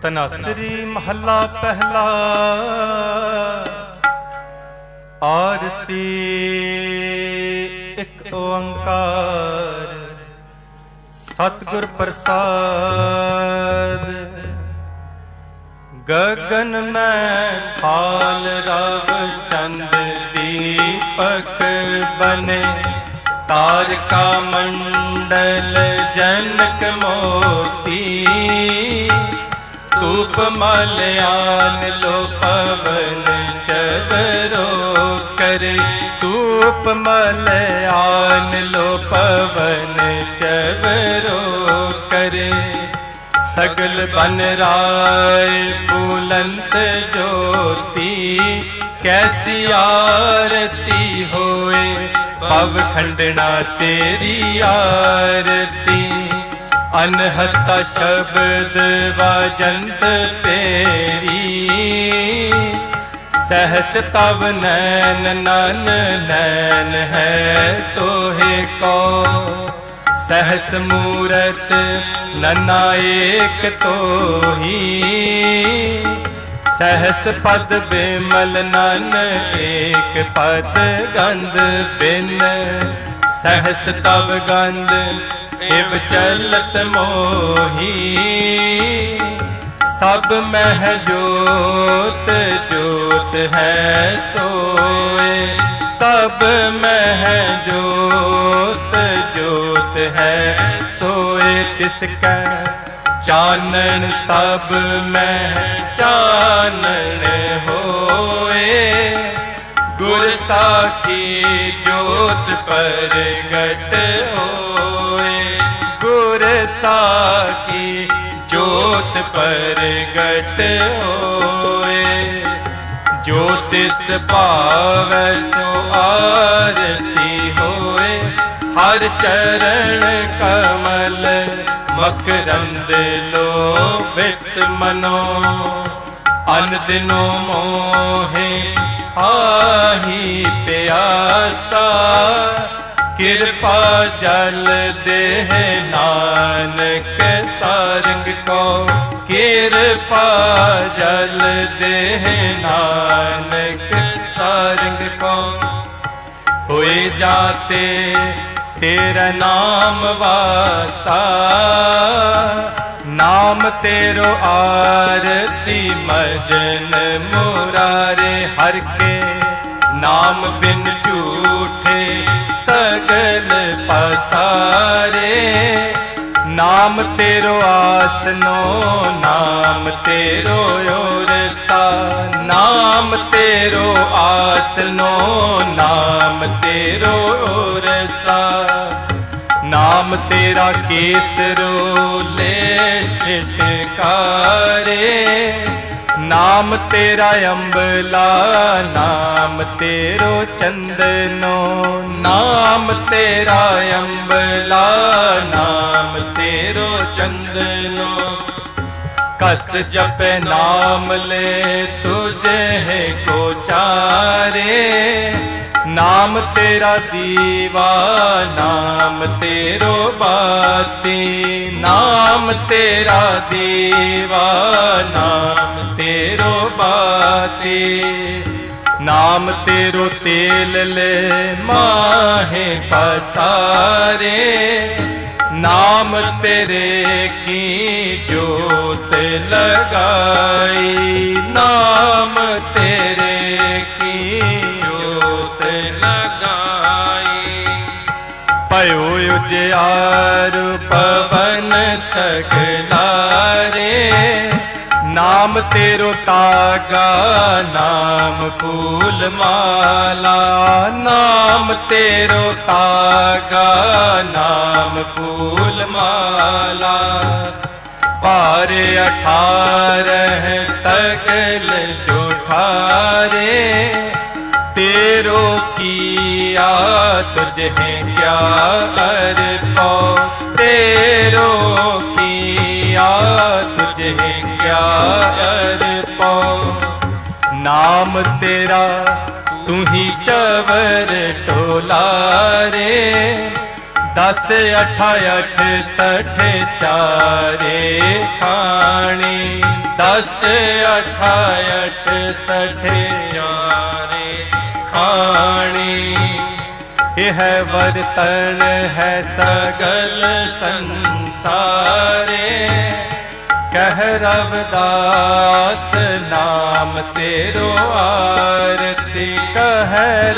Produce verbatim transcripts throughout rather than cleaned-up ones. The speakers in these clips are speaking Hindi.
तनासरी महला पहला। आरती एक ओंकार सतगुर प्रसाद। गगन में थाल रव चंद दीपक बने। तारका मंडल जनक मोती। धूप मलयान लो पवन चवरो करे। धूप मलयान लो पवन चवरो करे। सगल बन राय बुलंद ज्योति। कैसी आरती होए भव खंडना तेरी आरती। अनहता शब्द वाजंत तेरी। सहस तव नैन नन नैन है तोहे को। सहस मूरत नन्ना एक तो ही। सहस पद बिमल नन एक पद गंध बिन। सहस तव गंध इव चलत मोही। सब मह जोत जोत है सोए। सब मह जोत जोत है सोए। तिसका चानन सब मह चानन होए। गुर साखी जोत परगट होए। गुर साखी जोत परगट होए। जो तिस पावै सो आरती होए। हर चरण कमल मकरंद लोभित मनो। अन दिनो मोहे आही प्यासा। कृपा जल देह नानक सारंग को। कृपा जल देह नानक सारंग को। होए जाते तेरा नाम वासा। नाम तेरो आरती मजन मुरारे। हर के नाम बिन झूठे सगल पसारे। नाम तेरो आसनो नाम तेरो ओरसा। नाम तेरो आसनो नाम तेरो ओरसा। नाम तेरा केसरो ले छिटकारे। नाम तेरा अम्बला नाम तेरो चंदनो। नाम तेरा अम्बला नाम तेरो चंदनो। कस जप नाम ले तुझे है को चारे। नाम तेरा दीवा नाम तेरो बाती। नाम तेरा दीवा नाम तेरो बाती। नाम तेरो तेल ले माहे पसारे। नाम तेरे की जोत लगाई। नाम तेरे की जोत लगाई। पयो उजियार पवन सगलारे। नाम तेरो तागा नाम फूल माला। नाम तेरो तागा नाम फूल माला। पार अठारह सगल जोठारे। तेरो किया तुझे क्या अर्पो। तेरो किया तुझे क्या अर्पो। नाम तेरा तू ही चवर टोलारे। दस अठा अठ सठ चारे खानी। दस अठायठ सठ यारे खाणी। यह वर्तन है सगल संसारे, कह रविदास नाम तेरो आरती। कह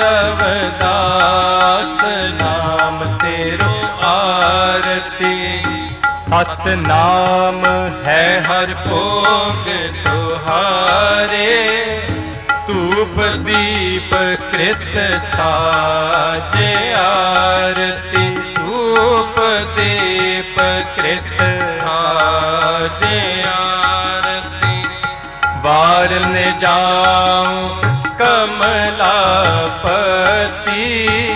रविदास नाम तेरो आरती। सत नाम है हर भोग तुहारे, धूप दीप कृत साजे आरती। धूप दीप कृत साजे आरती। वारन जाऊं कमलापति,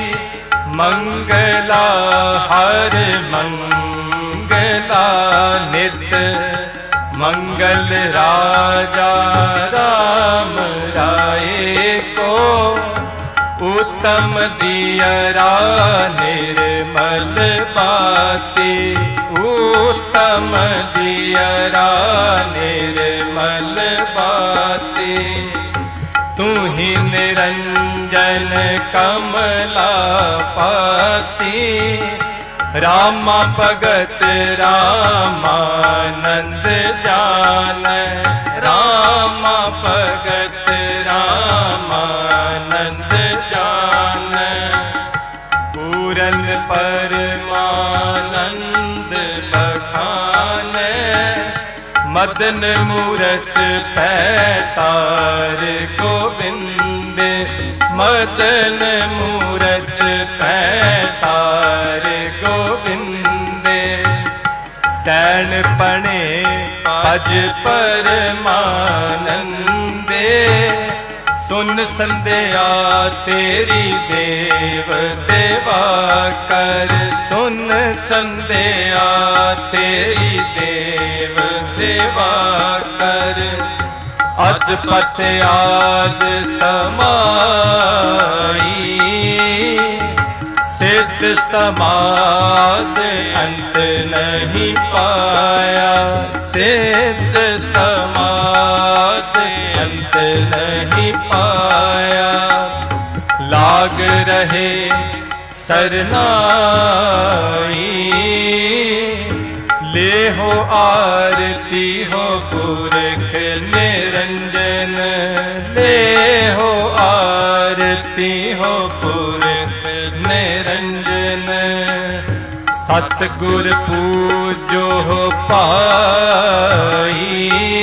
मंगला हर मंगला नित। मंगल राजा राम राय को, उत्तम दियरा निर्मल बाती। उत्तम दियरा निर्मल बाती। तू ही निरंजन कमलापति, रामा भगत रामानंद जान। रामा भगत रामानंद जान। पूरन परमानंद बखान, मदन मूरत पैतार गोविंद। मदन मूरत पैतार गोविंद। सैन पणे पज परमानंदे, सुन संध्या तेरी देव देवा कर। सुन संध्या तेरी देव देवा कर। अदपत आद समाई, सिद्ध समाद अंत नहीं पाया। सिद्ध समाद अंत नहीं पाया। लाग रहे सरनाई, ले हो आरती हो पुरख निरंजन। ले हो आरती हो पुरख निरंजन। सतगुर पूजो पाई,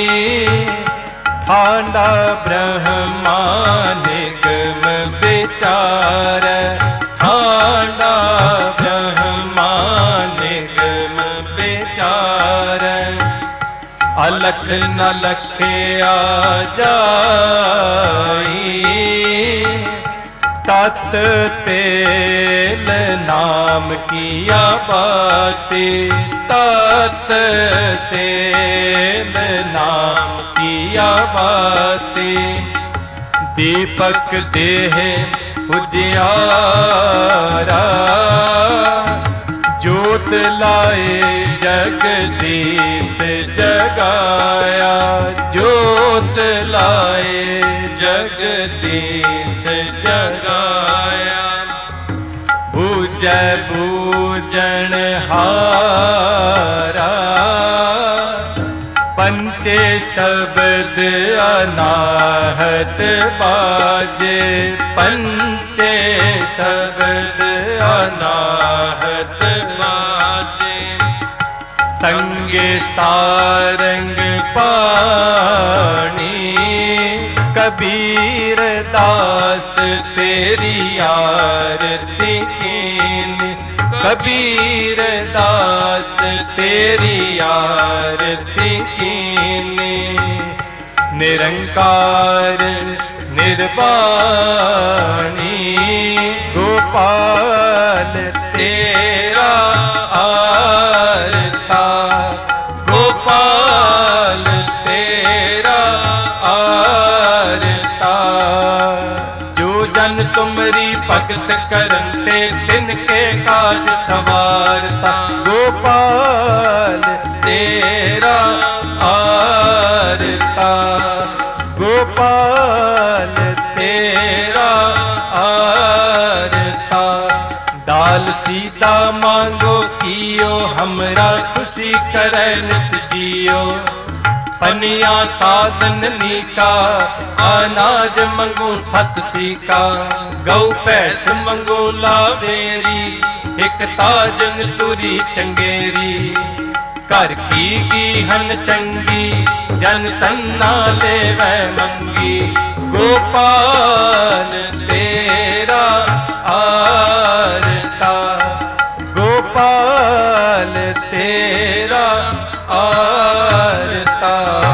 ठांडा ब्रह्मा निगम विचार। ठांडा ब्रह्मा निगम विचार। अलख न लखया जाई, तत तेल नाम किया बाती। तत तेल नाम किया बाती। दीपक देह उजियारा, जोत लाए जगदीश जगाया। जोत लाए जगदीश जगाया। बूझै बूझन हारा, पंचे शब्द अनाहत बाजे। पंचे शब्द अनाहत बाजे। संगे सारंग पाणी, कबीर दास तेरी आरती कीनी। कबीर दास तेरी आरती कीनी। निरंकार निर्वाणी, गोपाल तेरा आरता। गोपाल तेरा आरता। जो जन तुमरी भगत करते, तिनके काज सवारता। गोपाल तेरा आरता। करता। गोपाल तेरा आरता। दाल सीता मांगो कियो हमरा खुशी करे नित जियो। पनिया साधन नीका अनाज मंगो सत सीका। गौ भैंस मंगो लावेरी एक ताजन तुरी चंगेरी। घर की गीहन चंगी जन तन्ना लेवै मंगी। गोपाल तेरा आरता। गोपाल तेरा आरता।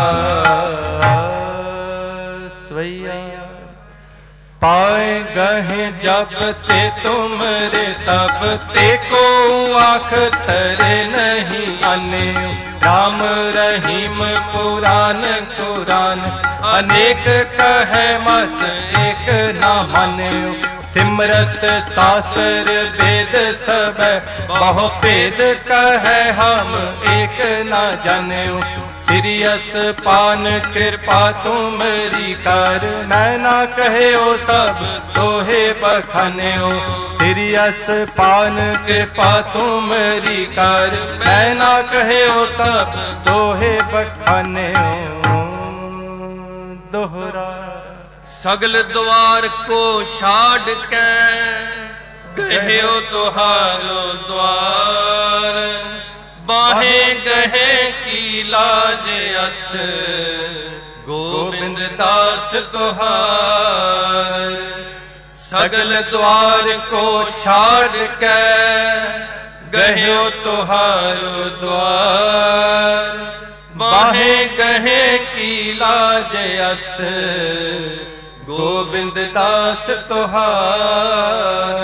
स्वैया पाए गहे जब ते तुमरे तब ते को आँख तरे नहीं आने। राम रहीम पुराण कुरान अनेक कहे मत एक ना माने। सिमरत शास्त्र वेद सब बहु भेद कहे हम एक ना जाने। सिरियस पान कृपा तुमरी कर मैं ना कहे ओ सब तोहे बखाने। सिरियस पान कृपा तुमरी कर मैं ना कहे ओ सब तोहे बखाने। दोहरा सगल द्वार को छाड़ के कहो तुहारो द्वार। बाहे गहे की लाज अस गोविंद दास तुहार। सगल द्वार को छाड़ के गहो तुहारो द्वार। बाहे गहे की लाज अस गोविंद दास तुहार।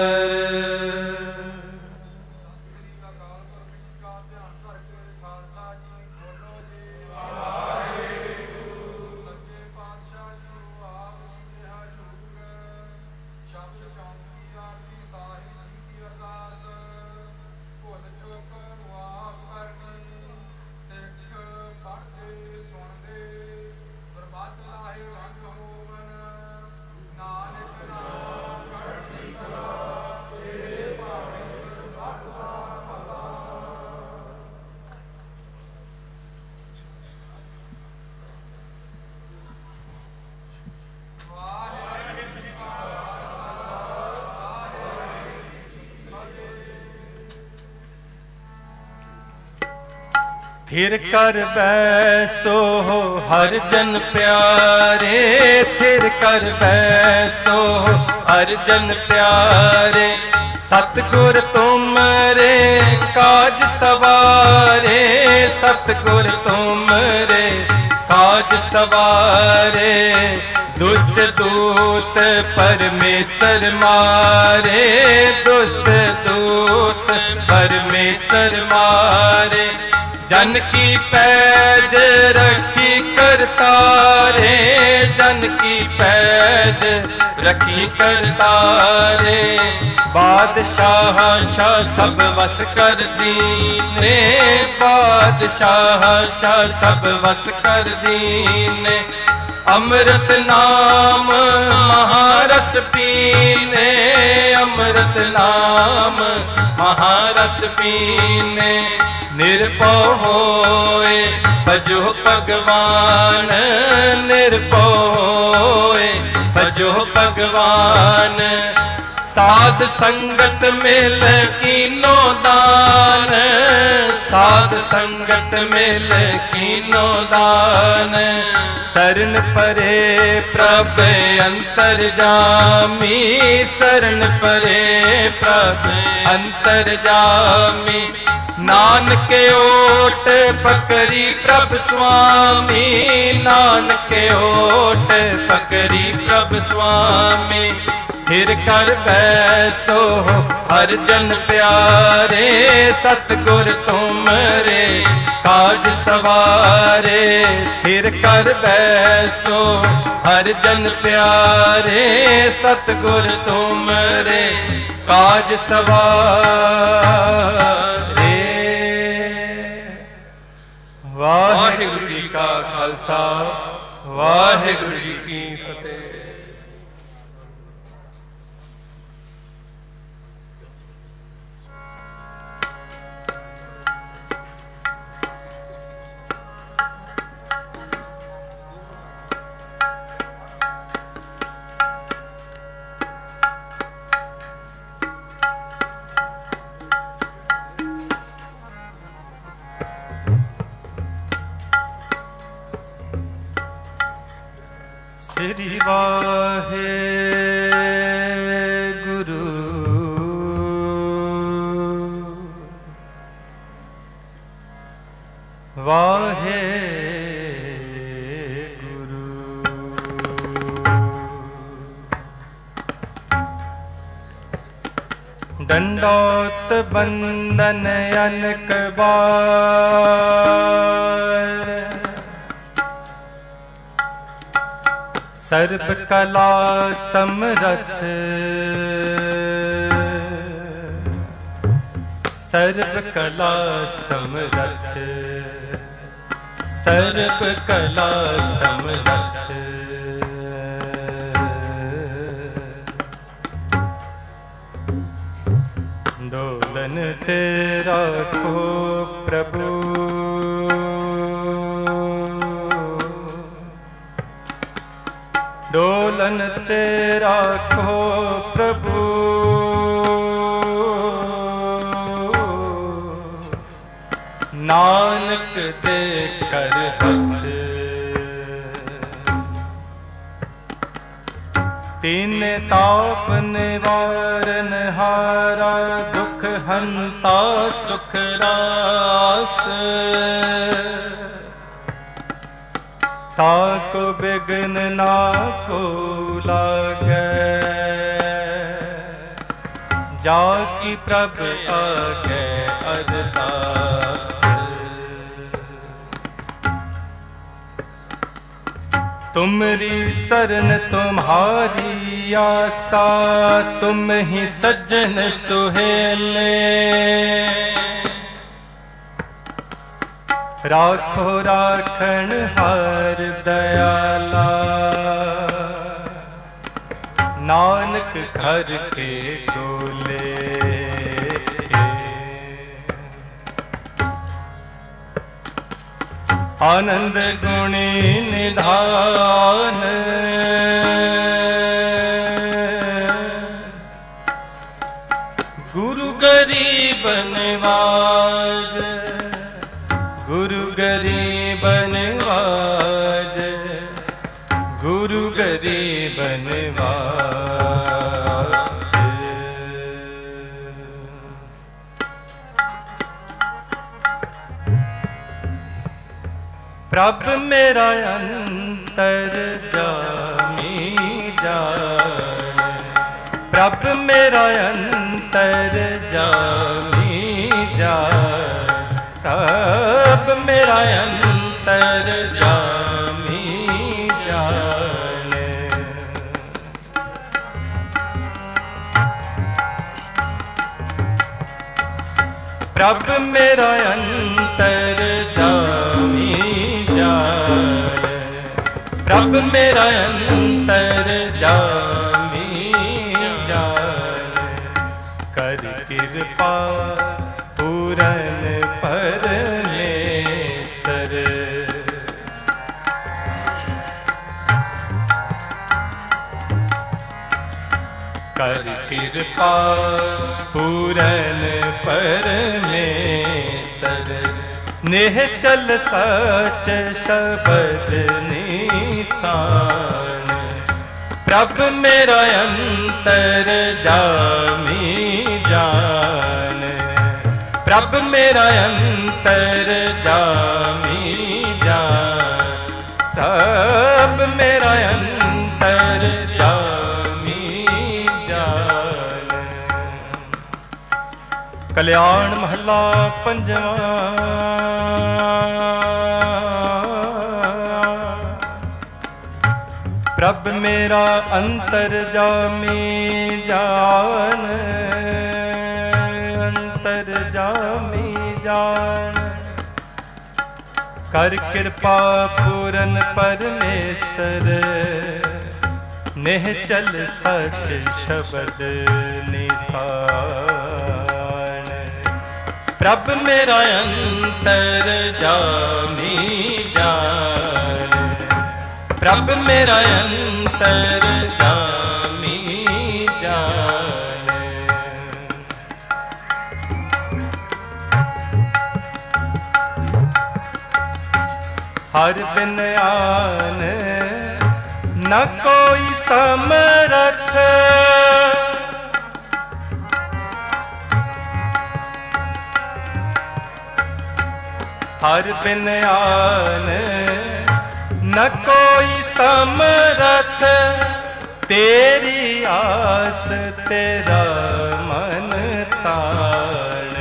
थिर कर बैसो हर जन प्यारे। थिर कर बैसो हर जन प्यारे। सतगुर तुमरे काज सवारे। सतगुर तुमरे काज सवारे। दुष्ट दूत परमेश्वर मारे। दुष्ट दूत परमेश्वर मारे। जन की पैज रखी करतारे। जन की पैज रखी करतारे। बादशाह शाह सब वस कर दीने। बादशाह शाह सब वस कर दीने। अमृत नाम महारस पीने। अमृत नाम महारस पीने। निर्भय होए भजो भगवान। निर्भय होए भजो भगवान। साध संगत मिल कीनो दान। साध संगत मिल कीनो दान। शरण परे प्रभ अंतर जामी। शरण परे प्रभ अंतर जामी। नानक ओट पकड़ी प्रभ स्वामी। नानक ओट पकड़ी प्रभ स्वामी। थिर कर बैसो हर जन प्यारे। सतगुर तुमरे काज सवारे। थिर कर बैसो हर जन प्यारे। सतगुर तुमरे काज सवारे। वाहिगुरु जी का खालसा वाहिगुरु जी की फतेह। श्री वाहे गुरु वाहे गुरु। दंडोत बंदन अनक बार, सर्व कला समरथ सर्व कला समरथ सर्व कला समरथ। डोलन तेरा को प्रभु, डोलन तेरा को प्रभु, नानक दे कर हथ। तीन ताप निवारन हारा, दुख हंता सुख रास। ताको बिघ्न ना को लागे, जाकी प्रभ आगे अरदास। तुमरी शरण तुम्हारी आसा, तुम ही सज्जन सुहेले। राखो राखण हार दयाला, नानक घर के डोले। आनंद गुणी निधान, गुरु गरीब निवाज, गुरु गरीब निवाज, गुरु गरीब निवाज। प्रभ मेरा अंतर जामी जान, प्रभ मेरा अंतर जामी जान, प्रभ मेरा अंतर जामी जान। प्रभ मेरा अंतर जामी जान, प्रभ मेरा अंतर जामी जान। कर कृपा पूरन परमेसर, कर कृपा पूरन परमेसर। निश्चल सच शब्द निशान, प्रभ मेरा अंतर जामी जान, प्रभ मेरा अंतर जामी जान, प्रभ मेरा अंतर जामी जान। कल्याण महला पंजवा। प्रभ मेरा अंतर जामी जान, अंतर जामी जान। कर कृपा पूरन परमेश्वर, निहचल सच शब्द निशान। प्रभ मेरा अंतर जामी जान, प्रभ मेरा अंतर जामी जान। हर बिन आन न कोई समरथ, हर बिन आन न कोई समरथ, तेरी आस तेरा मन तान।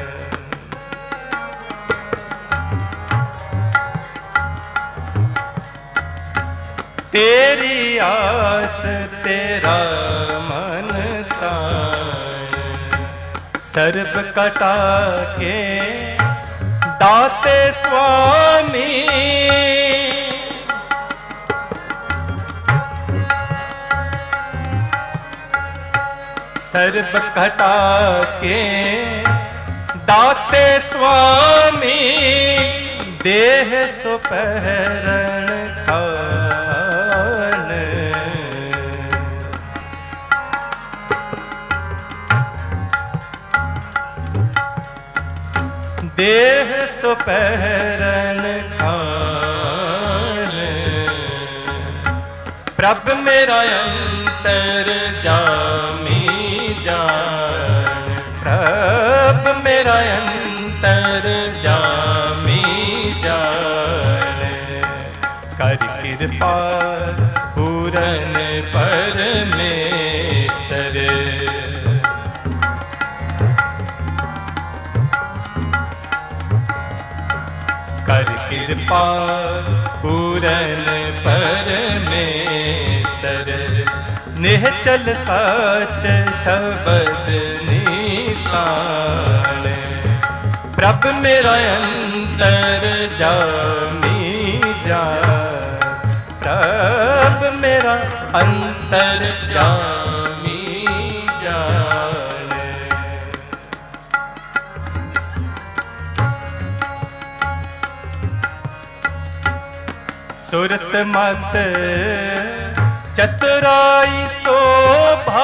तेरी आस तेरा मन तान। सर्ब कटा के दाते स्वामी, सर्ब कटा के दाते स्वामी, देह सुपहरण खान। देह सुपहरण खान। प्रभ मेरा अंतर जामी जान, प्रभ मेरा अंतर जामी जान। कर कृपा पूरन परमेश्वर, कर कृपा पूरन परमेश्वर। निहचल सच शब्द निशान। प्रभ मेरा अंतर जामी जान, प्रभ मेरा अंतर जामी जान। सुरत मत चतुराई शोभा,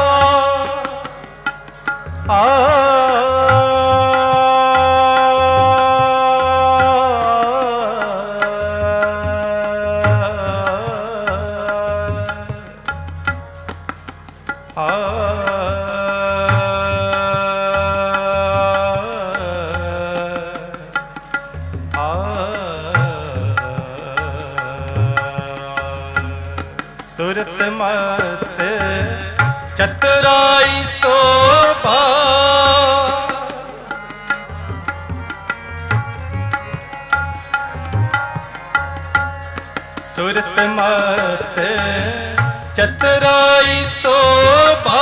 आ सुरत मत चतुराई शोभा, सुरत मत चतुराई शोभा।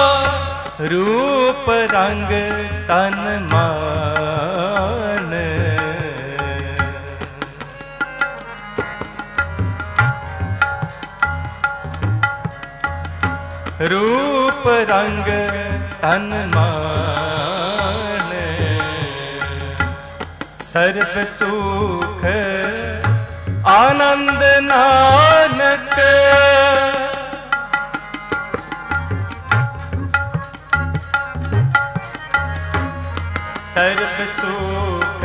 रूप रंग तन मान, रूप रंग तन मान। सर्व सुख आनंद नानक, सर्व सुख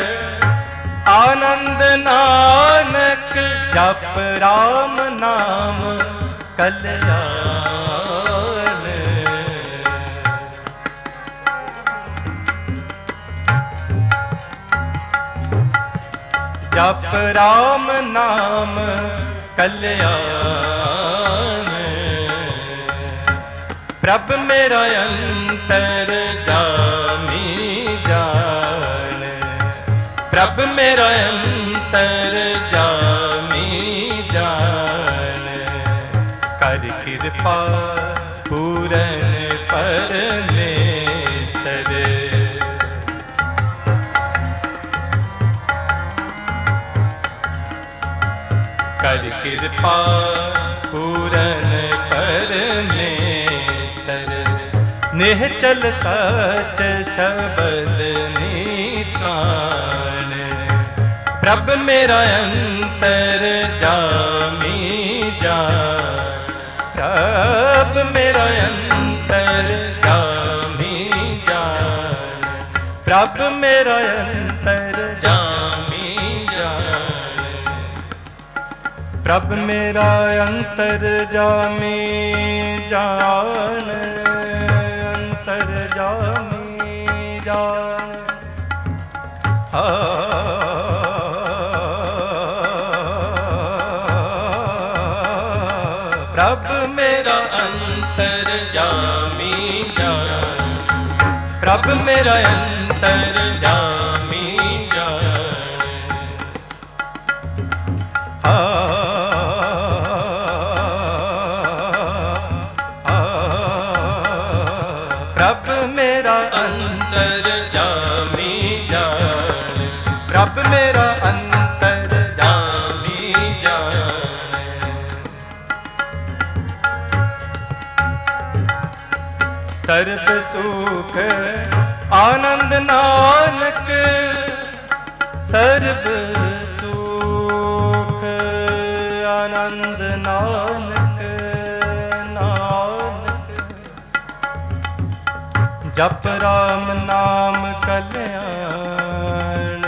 आनंद नानक। जप राम नाम कल्याण, जप राम नाम कल्याण। प्रभ मेरा अंतर जामी जान, प्रभ मेरा अंतर जामी जान। कर कृपा पूरन परमेश्वर, कृपा पूरन परमेसर, निश्चल सच शब्द निशान। प्रभ मेरा अंतर जामी जान, प्रभ मेरा अंतर जामी जान, प्रभ मेरा अंतर जामी जान, प्रभ मेरा अंतर जामी जान, अंतर जामी जान। हा प्रभ मेरा अंतर जामी जान, प्रभ मेरा अंतर जामी जान। आ, आ, प्रभ मेरा अंतर जामी जान, प्रभ मेरा अंतर जामी जान। सर्व सुख आनंद नानक, सर्व सुख आनंद नानक नानक। जप राम नाम कल्याण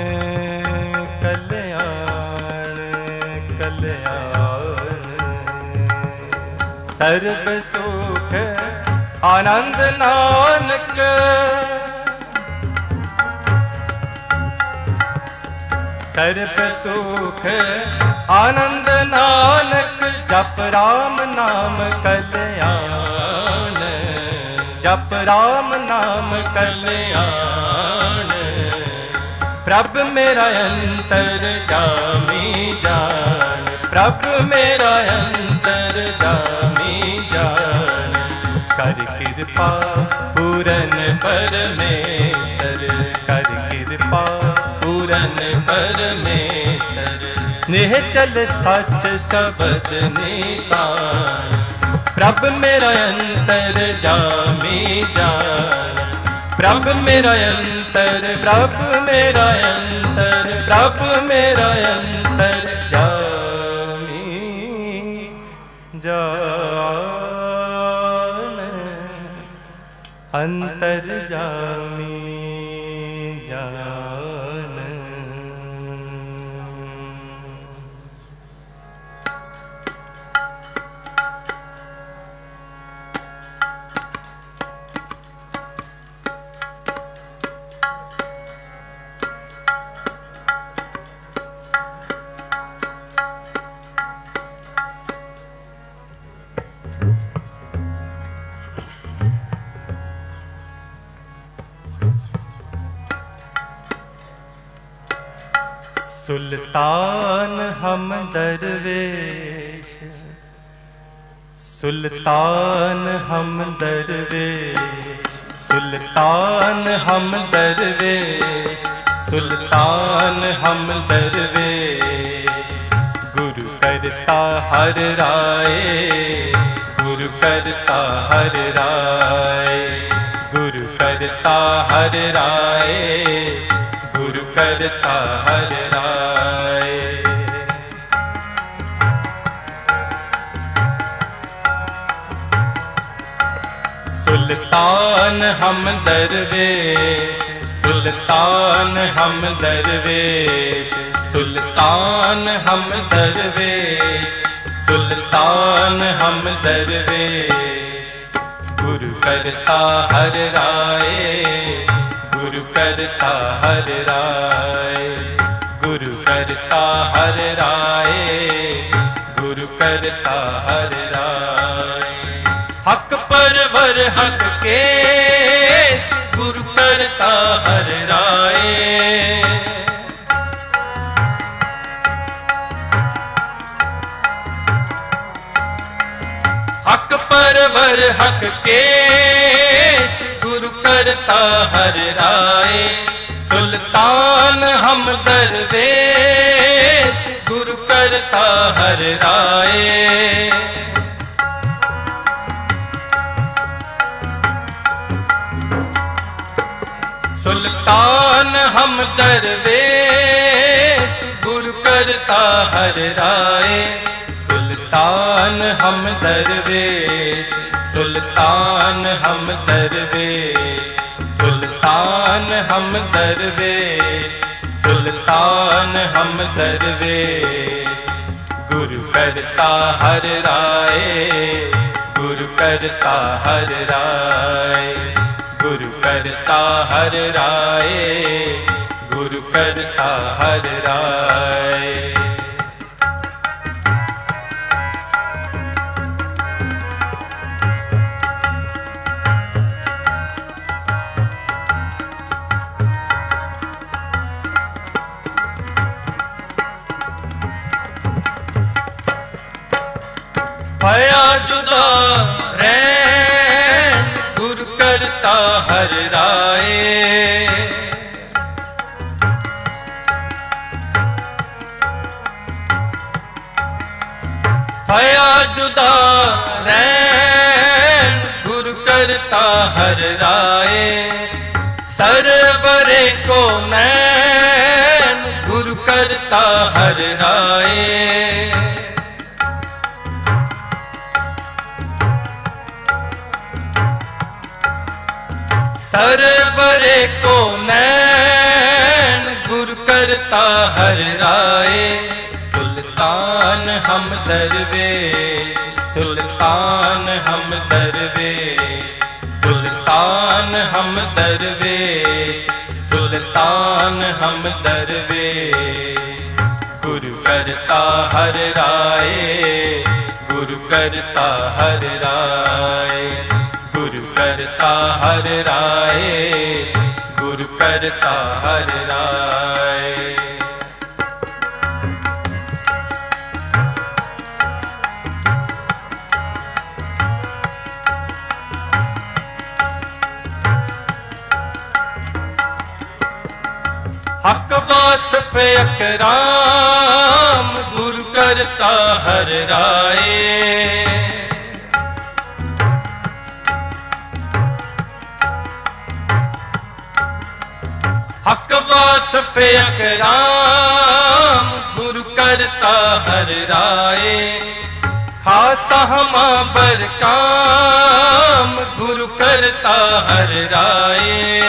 कल्याण कल्याण। सर्व सुख आनंद नानक, सर्व सुख आनंद नानक। जप राम नाम कल्याण, जप राम नाम कल्याण। प्रभ मेरा अंतर जामी जान, प्रभ मेरा अंतर जामी जान। कर कृपा पूरन परमेसर, कर कृपा पूरन परमेसर। निश्चल सच शब्द निशान। प्रभ मेरा अंतर जामी जान, प्रभ मेरा अंतर, प्रभ मेरा अंतर, प्रभ मेरा अंतर जामी जान, अंतर जामी जान। सुल्तान हम दरवेश, सुल्तान हम दरवेश, सुल्तान हम दरवेश, सुल्तान हम दरवेश। गुरु करता हर राय, गुरु करता हर राय, गुरु करता हर राय, गुरु करता हर राय। सुल्तान हम दरवेश, सुल्तान हम दरवेश, सुल्तान हम दरवेश, सुल्तान हम दरवेश। गुरु करता हर राय, गुरु करता हर राय, गुरु करता हर राय, गुरु करता हर राय। हक परवर हक के गुरु करता हर राय। हक परवर हक के गुरु करता हर राय। सुल्तान हम दरवेश, गुरु कर करता हर राय। सुल्तान हम दरवेश गुरु करता हर राय। सुल्तान हम दरवेश सुल्तान हम दरवेश सुल्तान हम दरवेश सुल्तान हम दरवेश। गुरु करता हर राय गुरु करता हर राय गुरु करता हर राय गुरु करता हर राय। भया जुदा रैन गुरु करता हर राय। भया जुदा रैन गुरु करता हर राय। सरवरे को नैन गुरु करता हर राय। सरवरे को नैन गुरु करता हर राय। सुल्तान हम दरवेश सुल्तान हम दरवेश सुल्तान हम दरवेश सुल्तान हम दरवेश। गुरु करता हर राय गुरु करता हर राय गुरु करता हर राय गुरु करता हर राय। हक वासफ अकराम गुरु करता हर राय। हक वासफ अकराम गुरु करता हर राय। खासा हमा बर काम गुरु करता हर राय।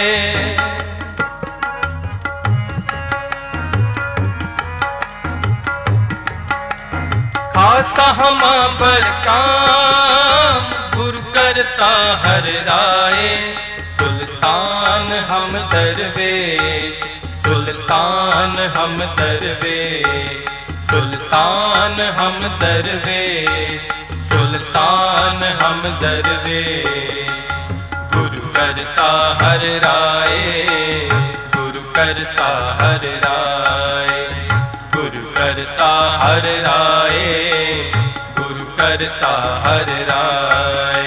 खासा हमा बर काम गुरु करता हर राय। सुल्तान हम दरवेश सुल्तान हम दरवेश सुल्तान हम दरवेश सुल्तान हम दरवेश। गुरु करता हर राय गुरु करता हर राय गुरु करता हर राय गुरु करता हर राय।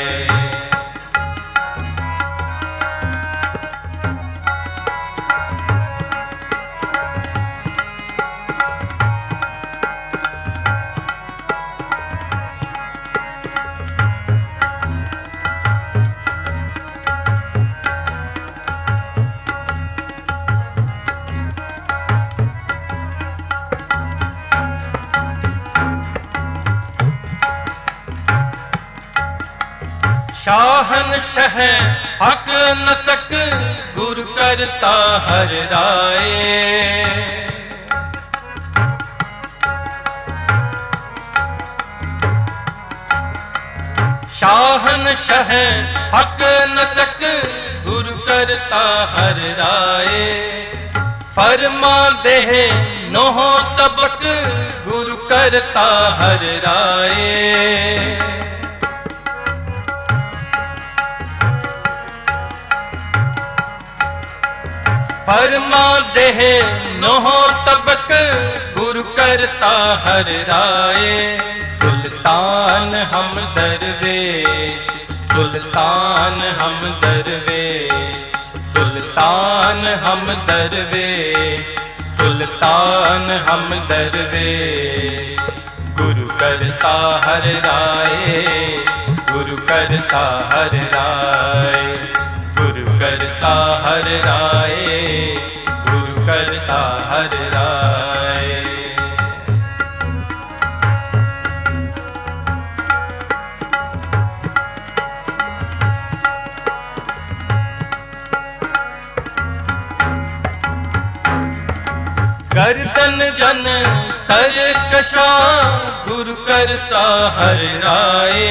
शाहन शह हक नसक गुरु करता हर राय। शाहन शह हक नसक गुरु करता हर राय। फरमा देह नोह तबक गुरु करता हर राय। फरमा देह नोह तबक गुरु करता हर राय। सुल्तान हम दरवेश सुल्तान हम दरवेश सुल्तान हम दरवेश सुल्तान हम दरवेश। करता हर राय, गुरु करता हर राय, गुरु करता हर राय, गुरु करता हर राय। गर्दन जन सर कशा, गुरु करता हर राय।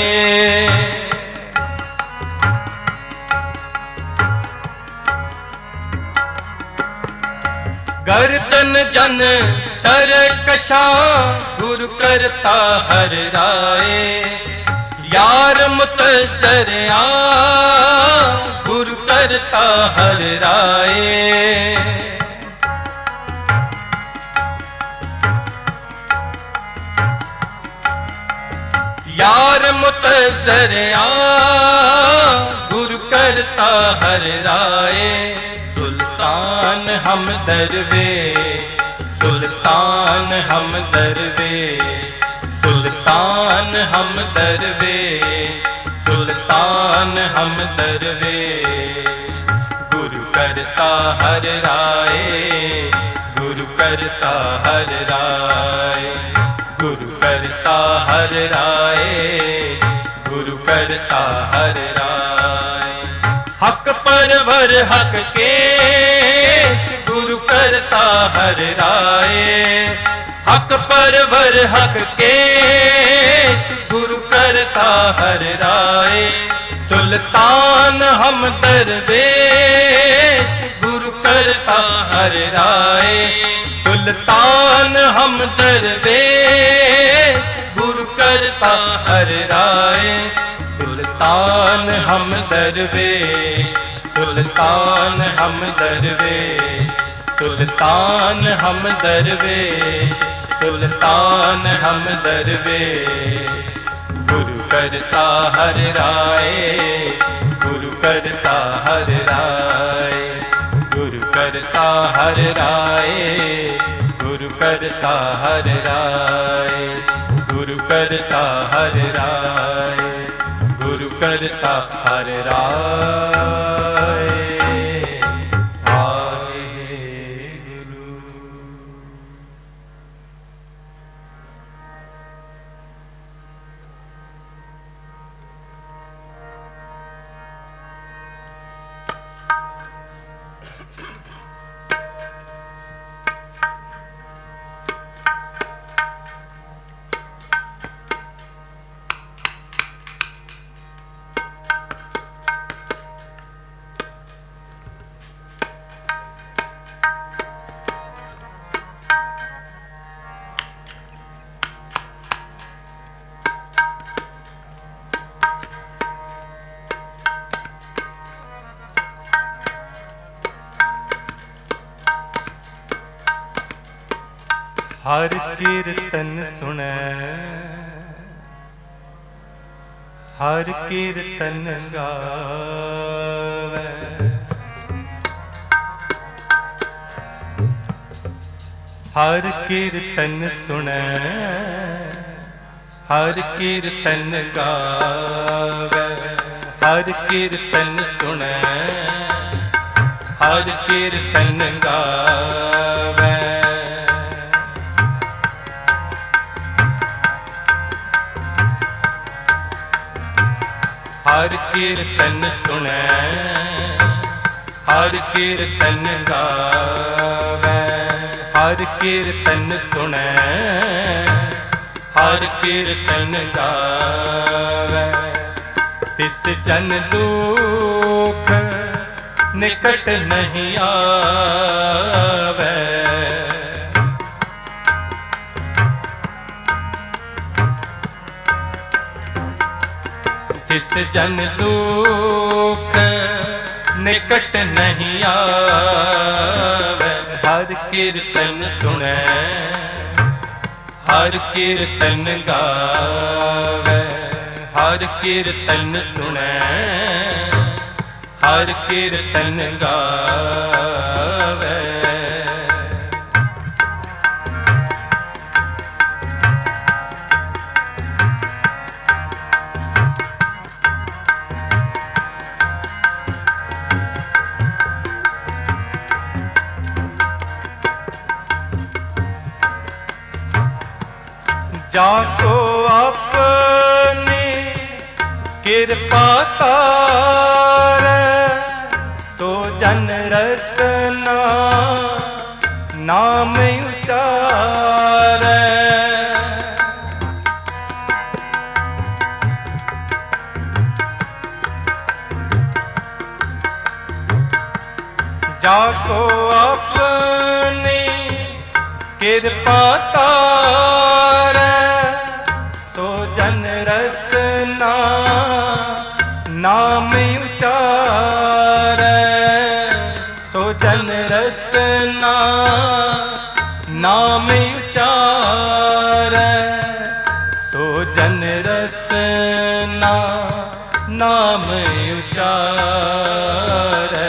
गर्दन जन सर कशा, गुरु करता हर राय। यार मुतज़रिया, गुरु करता हर राय। यार मुतज़रिया, गुरु करता हर राय। सुल्तान हम दरवेश, सुल्तान हम दरवेश, सुल्तान हम दरवेश, सुल्तान हम दरवेश। गुरु करता हर राय, गुरु करता हर राय, गुरु करता हर राय, गुरु करता हर राय। हक परवर हक केश, गुरु करता हर राय। हक परवर हक केश, गुरु करता हर राय। सुल्तान हम दरवेश, गुरु करता हर राय। सुल्तान हम दरवेश, गुरु करता हर राय। सुल्तान हम दरवेश, सुल्तान हम दरवेश, सुल्तान हम दरवेश, सुल्तान हम दरवेश। गुरु करता हर राय, गुरु करता हर राय, गुरु करता हर राय, गुरु करता हर राय, गुरु करता हर राय, गुरु करता हर राय। हर कीर्तन सुनै, हर कीर्तन गावै। हर कीर्तन सुनै, हर कीर्तन गावै। हर कीर्तन सुनै, हर कीर्तन गावै। हर कीर्तन सुनै, हर कीर्तन गावै। हर कीर्तन सुनै, हर कीर्तन गावै। तिस जन दुख निकट नहीं आवै। तिस जन दुख निकट नहीं आवै। हर कीर्तन सुनै, हर कीर्तन गावै। हर कीर्तन सुनै, हर कीर्तन गावै। जाको अपनी कृपा तारै, सो जन रसना नाम उचारै। जाको अपनी कृपा तारै, सो जन रसना नाम उचारै। सो जन रसना नाम उचारै, सो जन रसना नाम उचारै।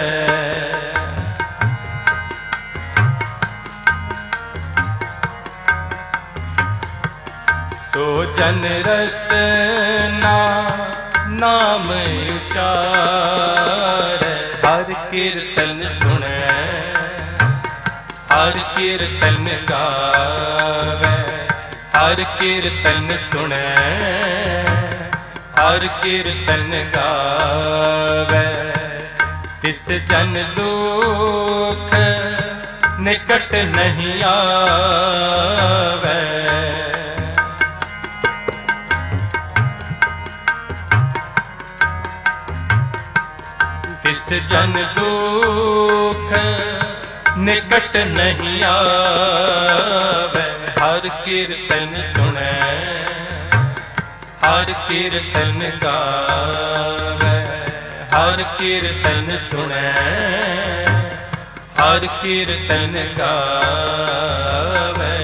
सो जन रसना नाम उचारै। हर कीर्तन सुनै, हर कीर्तन गावै, हर कीर्तन सुनै, हर कीर्तन गावै। तिस जन दुख निकट नहीं आवै। तिस जन दुख निकट नहीं आवै। हर कीर्तन सुनै, हर कीर्तन गावै, हर कीर्तन सुनै, हर कीर्तन गावै।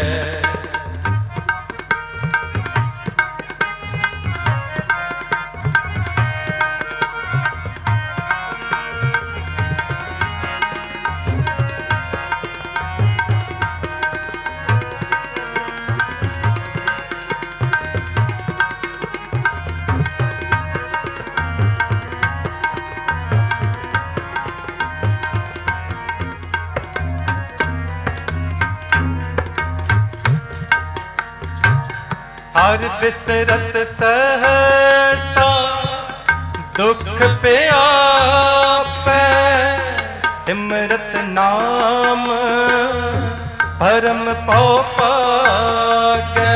हर बिसरत सहसा दुख पे आपै, सिमरत नाम परम पौ पाकै।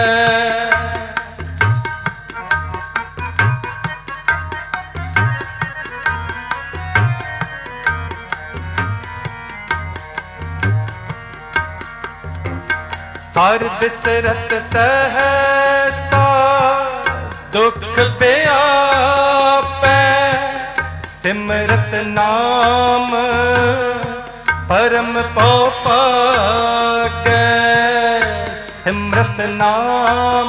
हर बिसरत सहसा दुख पे आपै, सिमरत नाम परम पौ पाकै। सिमरत नाम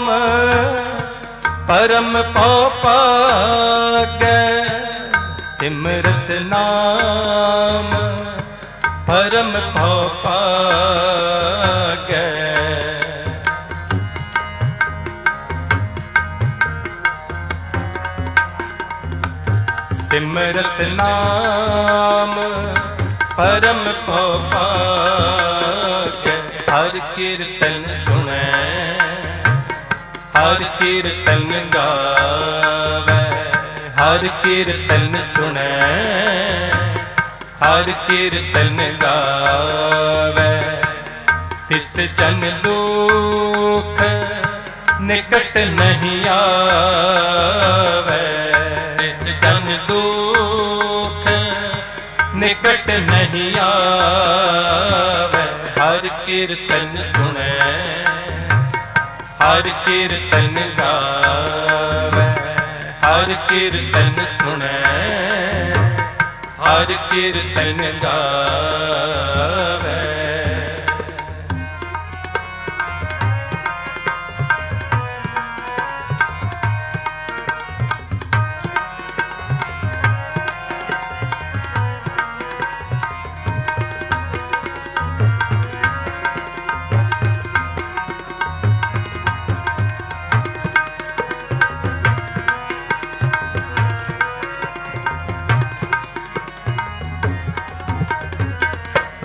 परम पौ पाकै। सिमरत नाम परम पौ पाकै। सिमरत नाम परम पौ पाकै। हर कीर्तन सुनै, हर कीर्तन गावै, हर कीर्तन सुनै, हर कीर्तन गावै। तिस जन दुख निकट नहीं आवै। तिस जन दुख निकट नहीं आवै। हर कीर्तन सुनै, हर कीर्तन गावै, हर कीर्तन सुनै, हर कीर्तन गावै।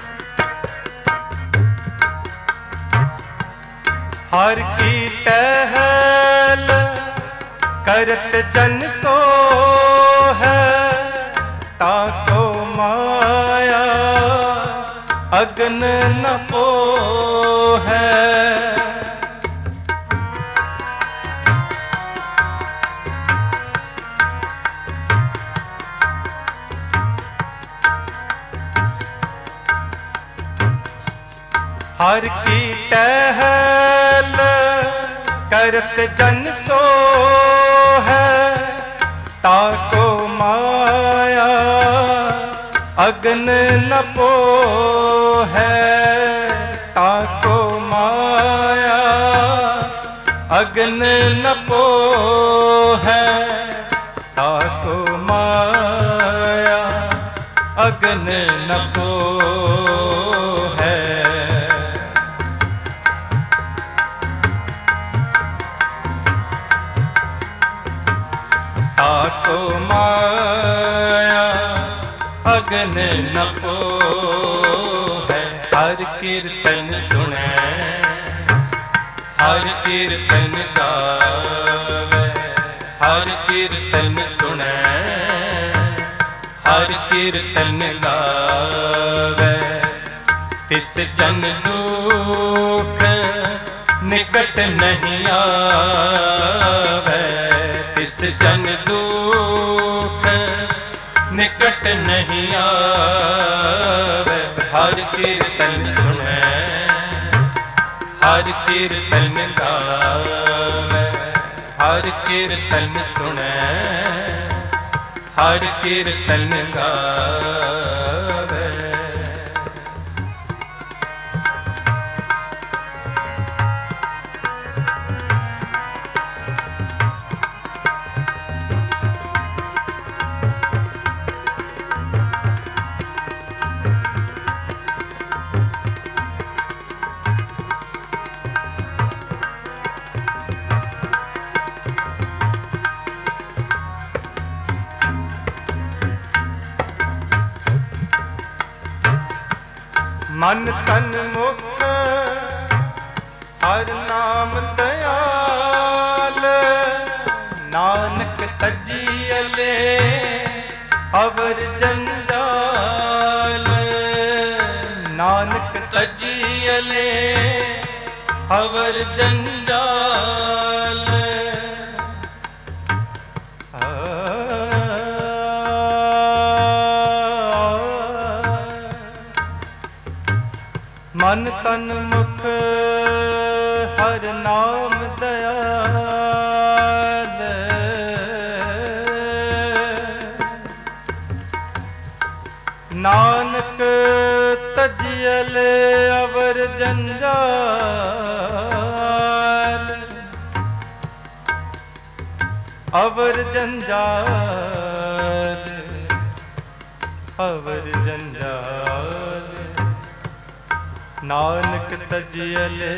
हर की टह करत जन सो है ताको माया अग्न न पो है। हर की टहल करत जन सो है ताको माया अग्न न पो है। ताको माया अग्न न पो है। ताको माया अग्न न पो है। ताको माया अग्न न पो है। हर कीर्तन सुने हर कीर्तन गावे। हर कीर्तन सुने हर कीर्तन गावे। तिस जन दुख निकट नहीं आवे। तिस जन दुख निकट नहीं आवे। हर कीर्तन सुने हर कीर्तन गावे। हर कीर्तन सुने हर कीर्तन गावे। मन तन मुख हर नाम दयाल। नानक तजियले अवर जंजाल। नानक तजियले अवर जंजाल। मन तन मुख हर नाम दयाल। नानक तजियल अवर जंजाल। अवर जंजाल अवर जंजाल। नानक तजियले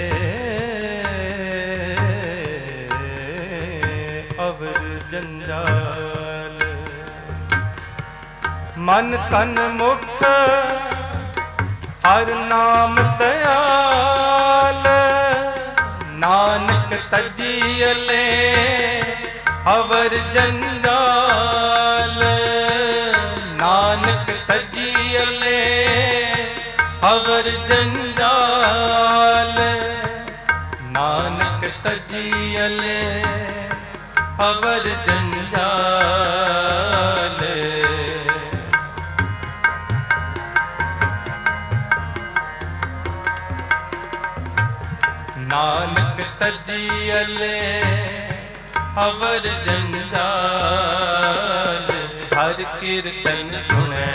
अवर जंजाल। मन तन मुख हर नाम दयाल। नानक तजियले अवर जंजाल। नानक तजियले अवर जंजाल। नानक तजियले अवर जंजाल। नानक तजियले अवर जंजाल। हर कीर्तन सुने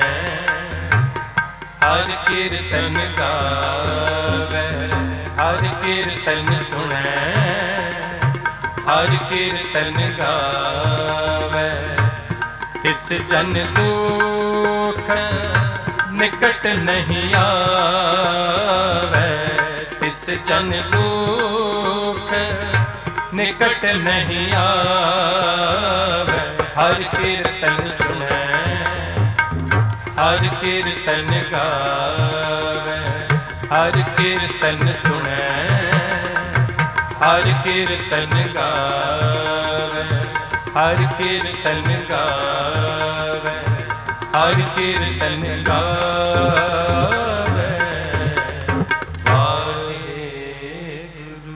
हर कीर्तन गावे। हर कीर्तन सुने हर कीर्तन गावे। तिस जन दुख निकट नहीं आवे। तिस जन दुख निकट नहीं आवे। हर कीर्तन सुने हर कीर्तन गावे। हर कीर्तन सुने हर कीर्तन गावे। हर कीर्तन गावे, हर कीर्तन गावे वाहेगुरु।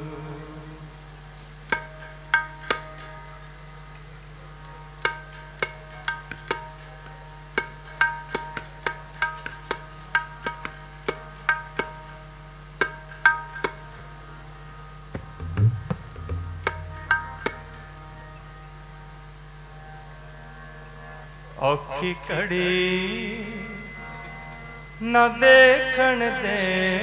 औखी कड़ी न देखण दे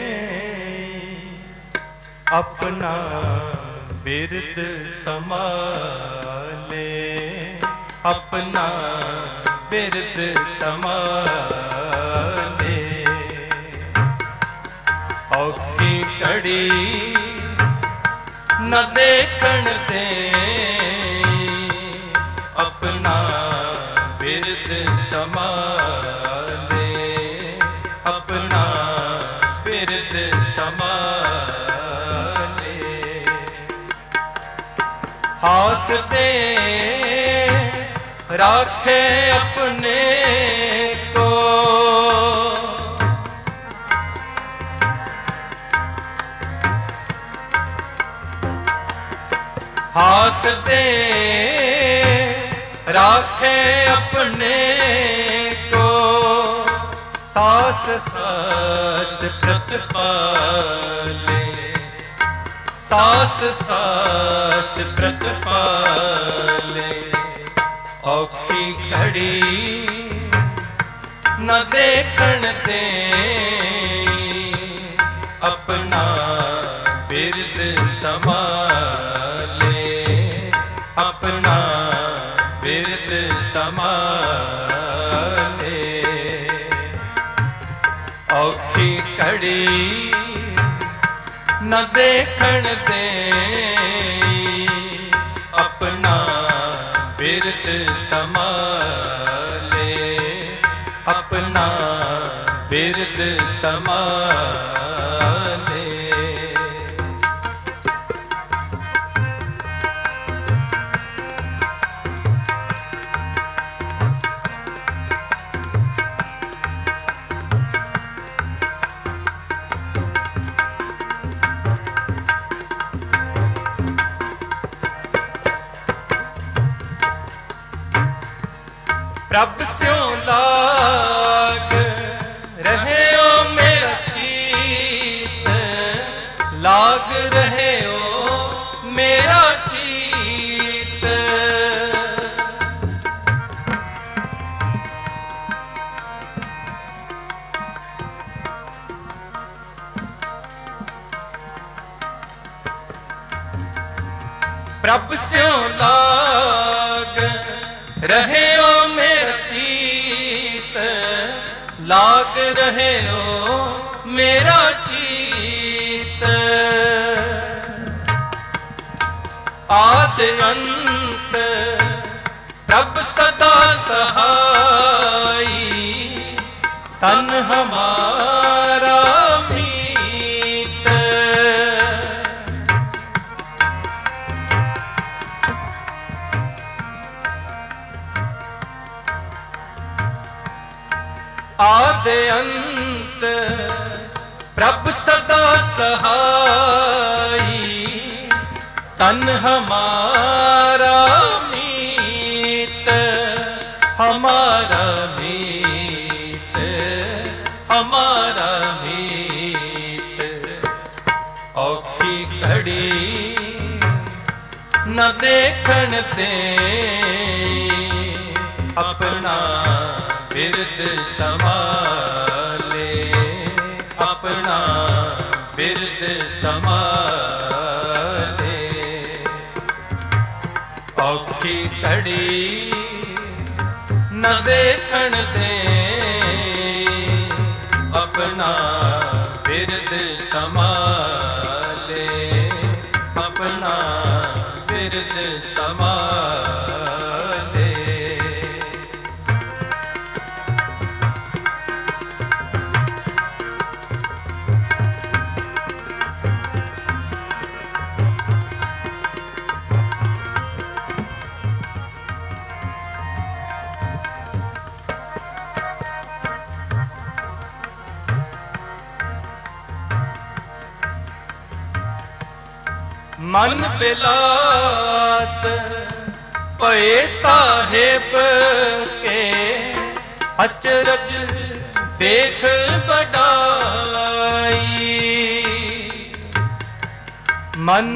अपना बिरद संभाले, अपना बिरद संभाले। औखी कड़ी न देखण दे अपना बिरद संभाले, अपना बिरद संभाले। हाथ दे राखे अपने को, हाथ दे राखे अपने को, सास सास प्रतिपाले, सास सास प्रतिपाले। औखी घड़ी न देखण दे अपना बिरद संभाले, अपना बिरद संभाले। औखी कड़ी न देखण दे अपना बिरद संभाले, अपना बिरद संभाले। प्रभ स्यों लाग रहे ओ मेरा चीत, लाग रहे ओ मेरा चीत। प्रभ स्यों लाग रहे ओ मेरा चीत, लाग रहे ओ मेरा चीत। आदि अंत प्रभ सदा सहाई, तन हमारा मीत। आदि अंत प्रभ सदा सहाई, तन हमारा मीत, हमारा मीत, हमारा मीत। औखी घड़ी न देखण दे अपना बिरद संभाले, अपना बिरद संभाले। औखी घड़ी न देखण दे अपना बिरद संभाले, अपना बिरद संभाले। ਮਨ ਬਿਲਾਸ ਭਏ ਸਾਹਿਬ ਕੇ ਅਚਰਜ ਦੇਖ ਬੜਾਈ। ਮਨ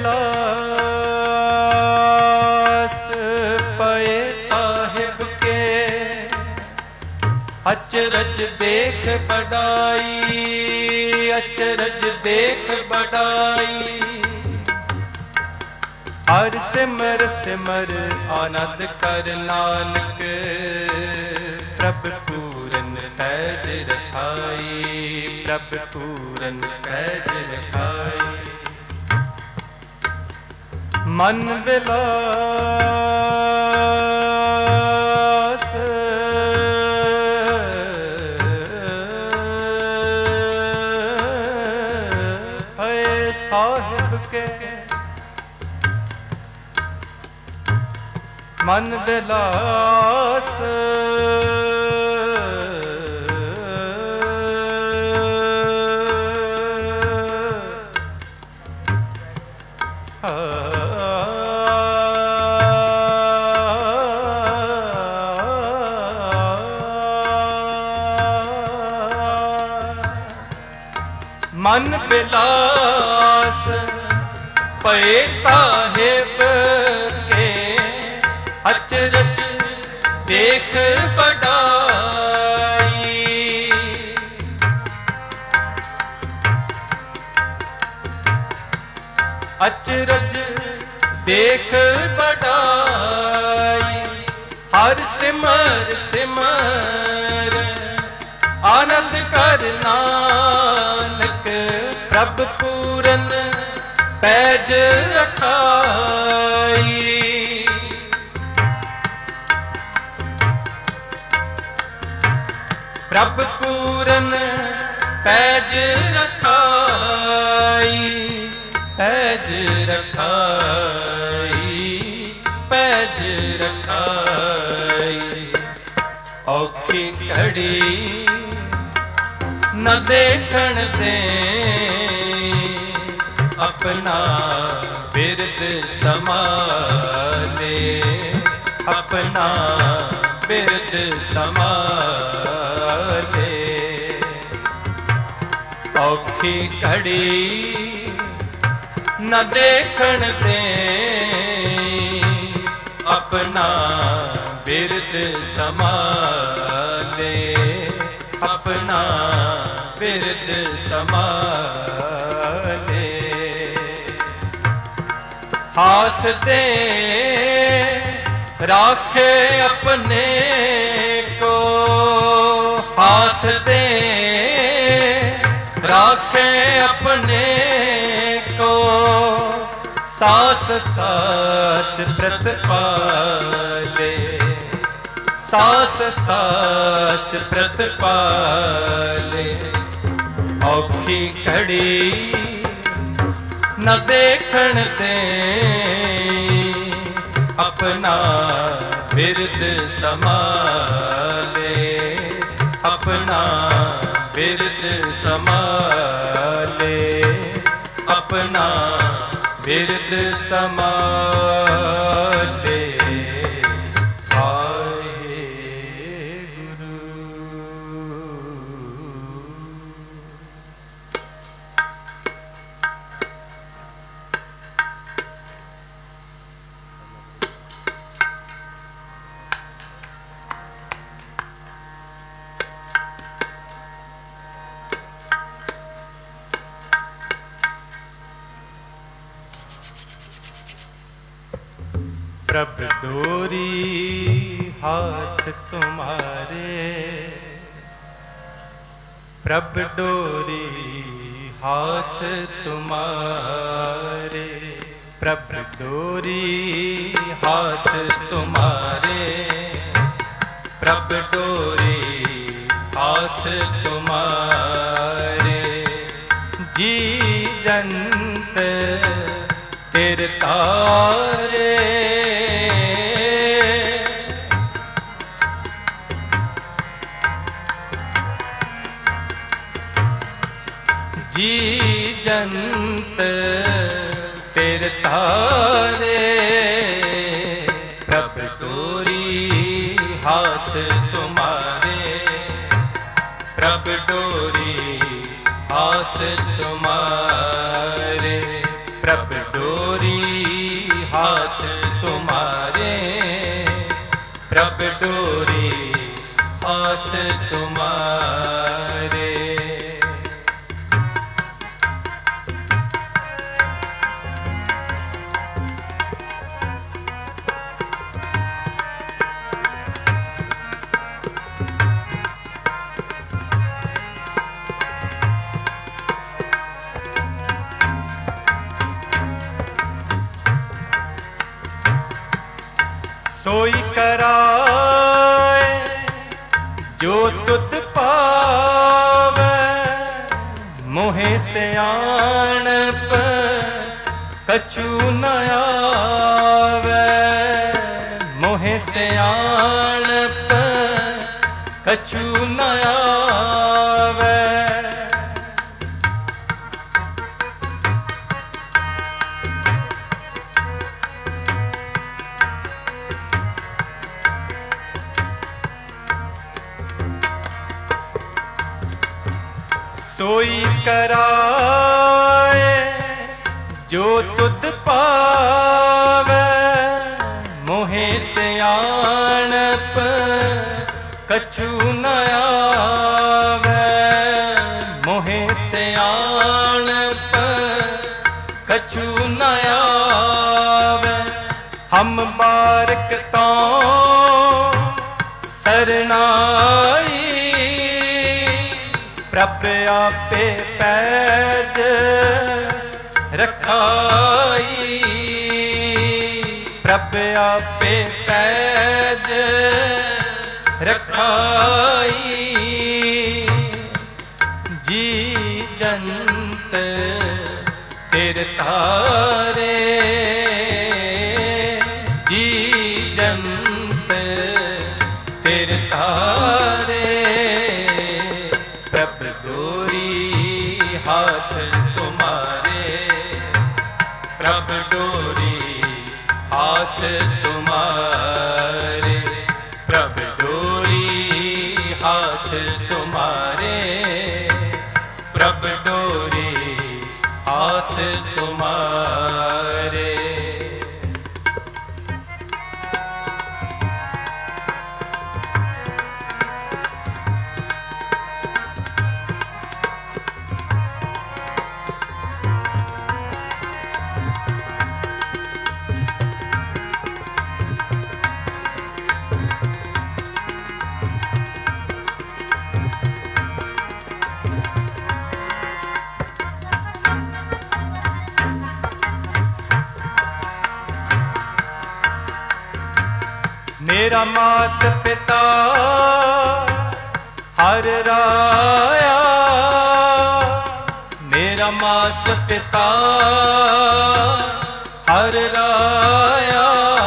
ਬਿਲਾਸ ਭਏ ਸਾਹਿਬ ਕੇ ਅਚਰਜ ਦੇਖ ਬੜਾਈ। ਅਚਰਜ ਦੇਖ ਬੜਾਈ। ਹਰ ਸਿਮਰ ਸਿਮਰ ਆਨੰਦ ਕਰ ਨਾਨਕ ਪ੍ਰਭ ਪੂਰਨ ਪੈਜ ਰਖਾਈ। ਪ੍ਰਭ ਪੂਰਨ ਪੈਜ ਰਖਾਈ। ਮਨ ਬਿਲਾਸ ਹੈ ਸਾਹਿਬ ਕੇ ਮਨ ਬਿਲਾਸ ਮਨ ਬਿਲਾਸ ਭਏ ਸਾਹਿਬ ਕੇ ਅਚਰਜ ਦੇਖ ਬੜਾਈ। ਅਚਰਜ ਦੇਖ ਬੜਾਈ। ਹਰ ਸਿਮਰ ਸਿਮਰ ਆਨੰਦ ਕਰ ਨਾਨਕ ਪ੍ਰਭ ਪੂਰਨ ਪੈਜ ਰਖਾਈ। ਪ੍ਰਭ ਪੂਰਨ ਪੈਜ ਰਖਾਈ। ਪੈਜ ਰਖਾਈ। ਪੈਜ ਰਖਾਈ। ਔਖੀ ਘੜੀ ਨ ਦੇਖਣ ਦੇ ਆਪਣਾ ਬਿਰਦ ਸੰਭਾਲੇ। ਆਪਣਾ ਬਿਰਦ ਸੰਭਾਲੇ। ਔਖੀ ਘੜੀ ਨ ਦੇਖਣ ਦੇ ਆਪਣਾ ਬਿਰਦ ਸੰਭਾਲੇ। ਆਪਣਾ ਬਿਰਦ ਸੰਭਾਲੇ। ਹਾਥ ਦੇ ਰਾਖੇ ਆਪਣੇ ਕੋ। ਹਾਥ ਦੇ ਰਾਖੇ ਆਪਣੇ ਕੋ। ਸਾਸ ਸਾਸ ਪ੍ਰਤ ਪਾਲੇ। ਸਾਸ ਸਾਸ ਪ੍ਰਤ ਪਾਲੇ। ਔਖੀ ਘੜੀ ਨ ਦੇਖਣ ਦੇ ਆਪਣਾ ਬਿਰਦ ਸੰਭਾਲੇ। ਆਪਣਾ ਬਿਰਦ ਸੰਭਾਲੇ। ਆਪਣਾ ਬਿਰਦ ਸੰਭਾਲੇ। प्रभ डोरी हाथ तुम्हारे। प्रभ डोरी हाथ तुम्हारे। प्रभ डोरी हाथ तुम्हारे। प्रभ डोरी हाथ तुम्हारे। जी जंत तेरे तारे। जी जंत तेरे हाथ तुम्हारे, प्रभु डोरी हाथ तुम्हारे, प्रभु डोरी हाथ तुम्हारे, प्रभु डोरी हाथ तुम्हारे। सोई कराए जो तुध पावे, मोहे सियाणप कछु न आवे, मोहे सियाणप कछु न आवे। सोई कराए जो तुध पावे, मोहे सियाणप कछु न आवे, मोहे सियाणप कछु न आवे। हम बारक तो सरनाई, प्रभ आपे पैज रखाई, प्रभ आपे पैज रखाई। जी जंत तेरे तारे, जी जंत तेरे तारे, हाथ तुम्हारे, प्रभु डोरी हाथ तुम्हारे, प्रभु डोरी हाथ तुम्हारे, प्रभु डोरी हाथ तुम्हारे। मेरा मात पिता हर राया, मेरा मात पिता हर राया,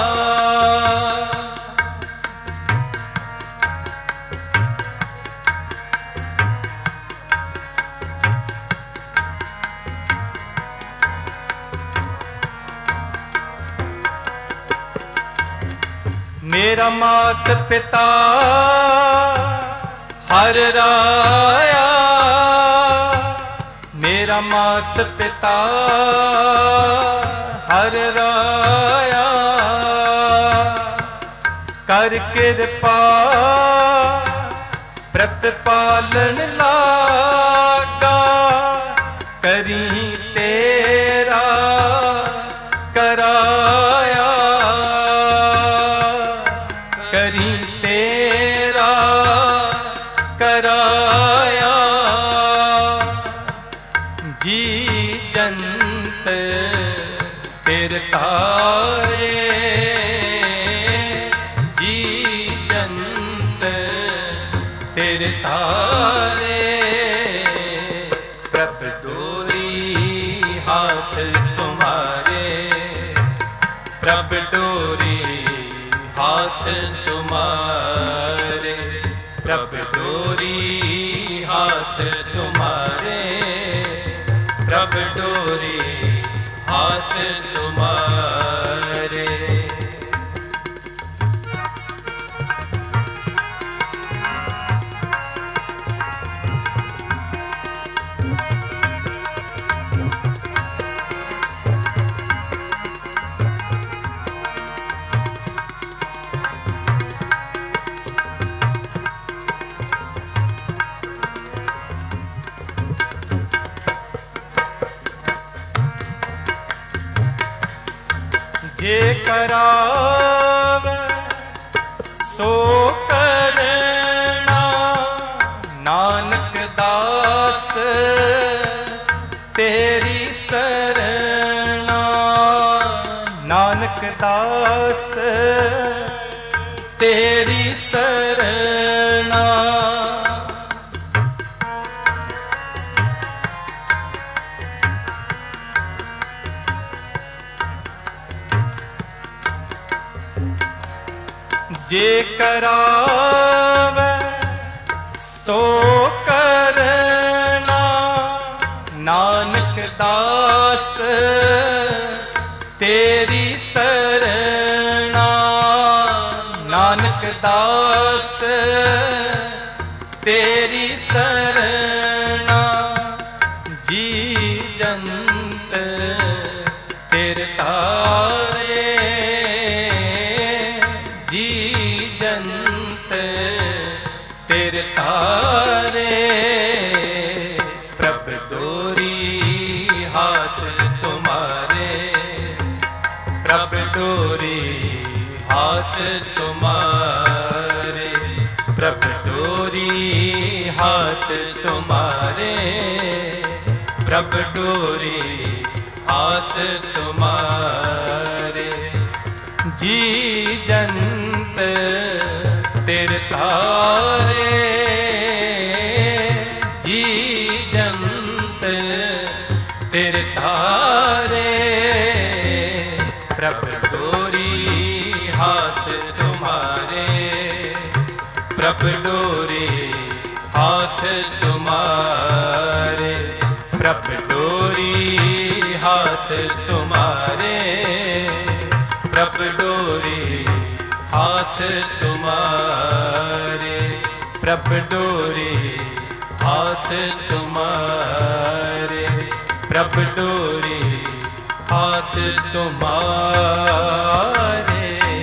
मेरा मात पिता हर राया, मेरा मात पिता हर राया। कर कृपा प्रतिपालन लागा, करी तेरा कराया, करी तेरा कराया। जी जंत तेरे तारे, जी जंत तेरे तारे, प्रभु डोरी हाथ तुम्हारे, प्रभु डोरी हाथ तुम्हारे, प्रभु डोरी हाथ तुम्हारे, प्रभु डोरी हाथ तुम्हारे। करावे सो करना, नानक दास तेरी सरना। नानक दास तेरी सरना। जे करावे सो करना, नानक दास तेरी सरना। नानक दास तेरी सरना। जी जंत तेरे तारे, जी जंत तेरे तारे। प्रभ डोरी हाथ तुम्हारे, प्रभ डोरी हाथ तुम्हारे, प्रभ डोरी हाथ तुम्हारे, प्रभ डोरी हाथ तुम्हारे। जी जंत तेरे तारे, जी जंत तेरे तारे। प्रभ डोरी हाथ तुम्हारे, प्रभ डोरी हाथ तुम्हारे, प्रभ डोरी हाथ तुम्हारे, प्रभ डोरी हाथ तुम्हारे, प्रभ डोरी हाथ तुम्हारे, प्रभ डोरी हाथ तुम्हारे।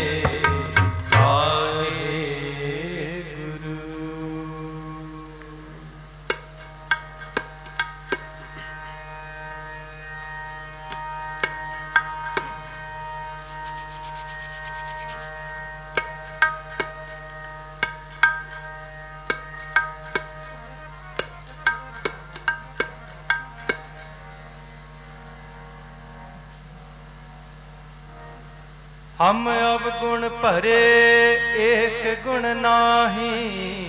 हम अब गुण भरे एक गुण नाही,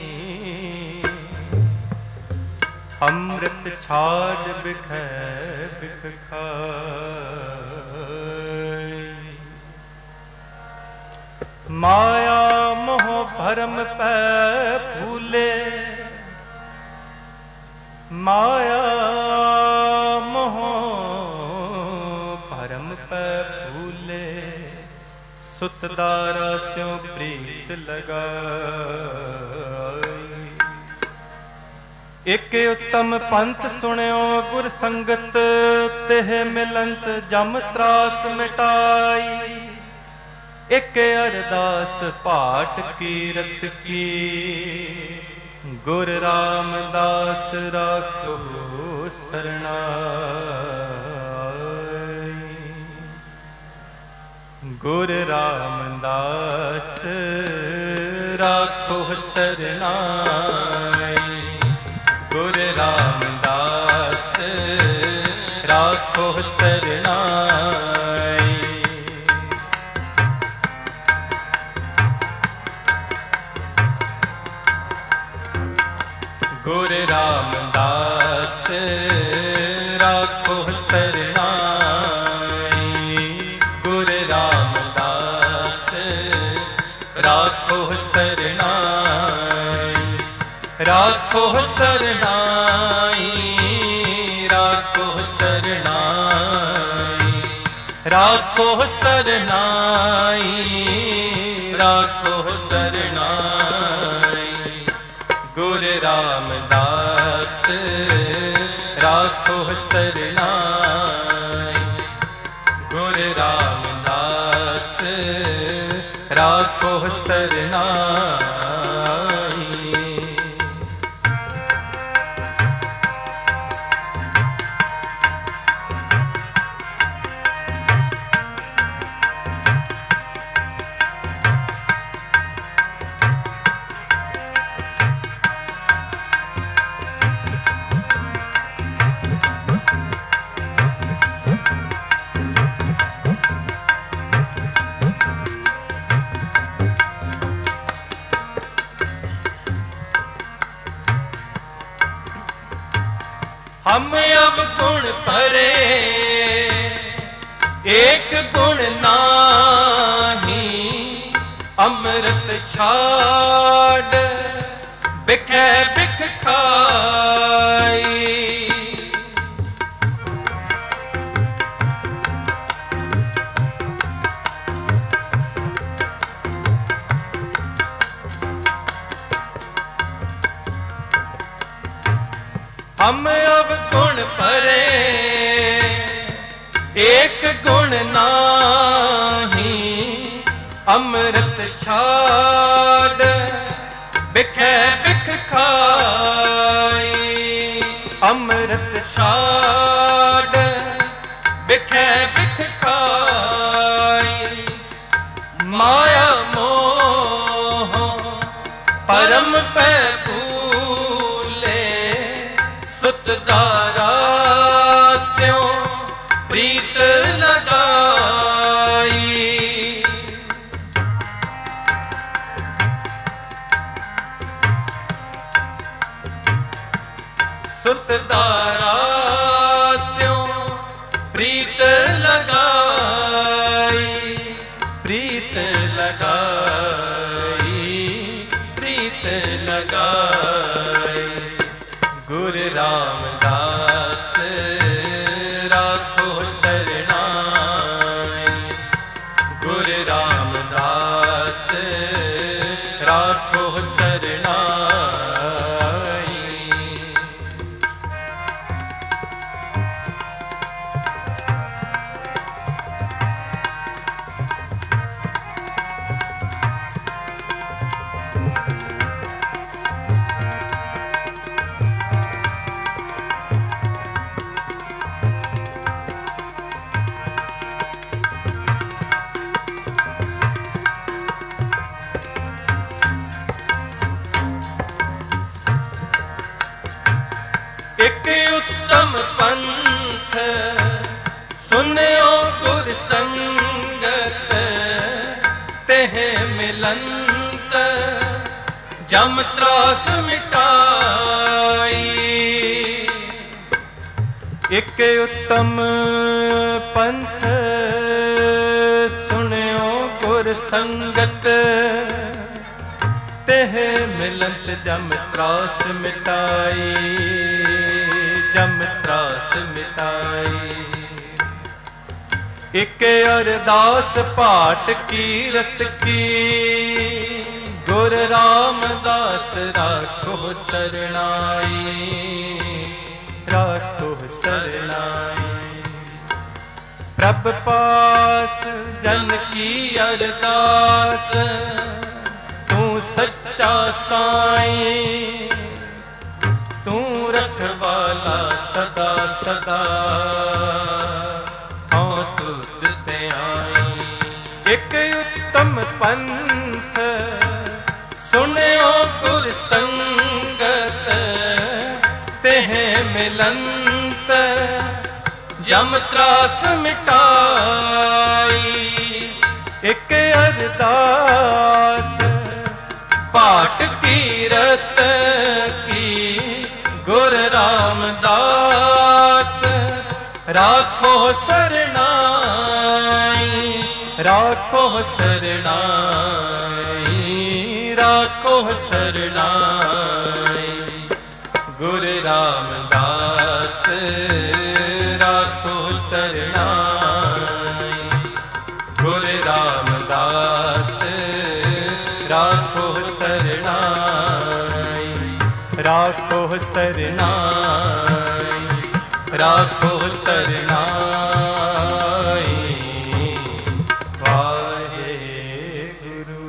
अमृत छाड़ बिख बिख खाई। माया मोह भरम पै फूले, माया मोह भरम पै फूले। सुतदारा स्यों प्रीत लगाई। एक उत्तम पंथ सुनियो गुर संगत, तेह मिलंत जम त्रास मिटाई। एक अरदास पाठ कीरत की, गुर रामदास राखो सरनाई। गुर रामदास राखो सरनाई। गुर रामदास राखो सरनाई। गुर रामदास राखो सरनाई। गुर रामदास राखो सरनाई। राखो सरनाई। राखो सरनाई। राखो सरनाई। राखो सरनाई। गुर रामदास राखो सरनाई। गुर रामदास राखो सरनाई। हम अब गुण परे एक गुण नाही, अमृत छाड़ बिखे बिख खाई। हम अब गुण परे एक गुण नाही, अमृत छाड़ बिखे बिख खाई। अमृत छाड़ बिखे बिख खाई। माया मोह परम पे सुतदारा स्यों प्रीत लगाई। सुतदारा स्यों प्रीत लगाई। प्रीत लगाई, प्रीत लगाई। गुरु रामदास राखो सरनाई। गुरु रामदास राखो सरनाई। एक उत्तम पंथ सुनियो गुर संगत, तेह मिलंत जम त्रास मिटाई। एक उत्तम पंथ सुनियो गुर संगत, तेह मिलंत जम त्रास मिटाई। जम त्रास मिटाई। एक अरदास पाठ कीरत की, गुर रामदास राखो सरनाई। राखो सरनाई। प्रभ पास जन की अरदास, तू सच्चा साईं। तू रखवाला सदा सदा, हाँ तुद ते आई। एक उत्तम पंथ सुनियो गुर संगत, तेह मिलंत जम त्रास मिटाई। एक अरदास पाठ कीरत की, गुर रामदास राखो सरनाई। राखो सरनाई। राखो सरनाई। गुर रामदास राखो सरनाई। गुर रामदास राखो सरनाई। राखो सरनाई। राखो सरनाई। वाहेगुरु।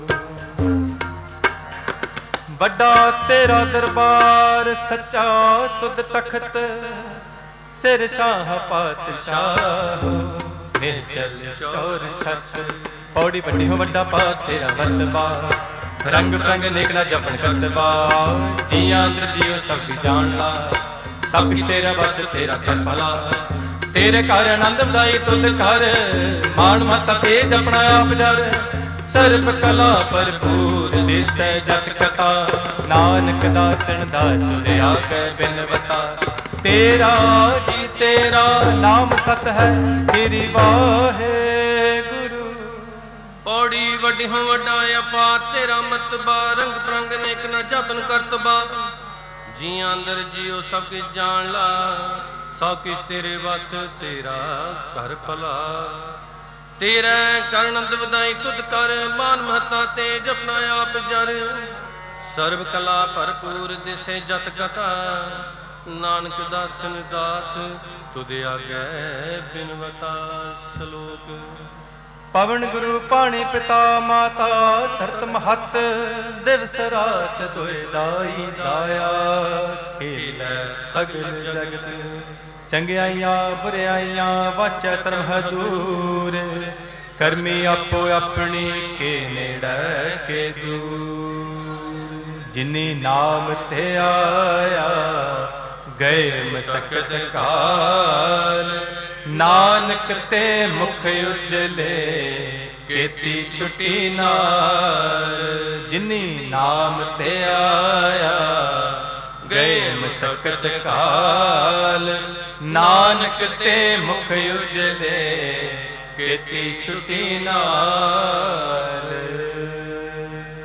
बड़ा तेरा दरबार सच्चा तुद तखत, सिर शाह पातशाह निर्जल चौर छत। पौड़ी बड़ी हो बड़ा पा तेरा मरतबा, रंग रंग नेक ना जपन करतबा। जिया अंतर जियो सब जान ला, सब कुछ तेरा बस तेरा कर भला। तेरे घर आनंद बधाई तुद कर, मान मत तेज अपना आप डर। सर्व कला भरपूर दिसै जत कथा, नानक दासन दास तुझे आगे बिनवता। तेरा जी तेरा नाम सत है श्री वाहेगुरु। पौड़ी वड्डी हों वड्डा अपार तेरा मतबा, रंग प्रंग नेक न जपन करतबा। जी अंदर जियो सब किछ जान ला, सब किछ तेरे वस तेरा कर भला। तेरा करनंद वदाई तुद कर, मान महता ते जपना आप जर। सर्व कला भरपूर दिसे जत कथा, नानक दासन दास तुद आगे बिनवता। सलोक पवन गुरु पाणी पिता माता, धरत महत दिवस रात दुए दाई दाया। खेलै सगल जगत चंगियाइयां बुराइयां, वाचै धर्म हजूर। करमी आपो अपनी के नेड़े के दूर। जिनी नाम ते आया गए मसकत काल, नानक ते मुख उजले केती छुटी नाल। जिनी नाम ते आया गए मसकत काल, नानक ते मुख उजले केती छुटी नाल।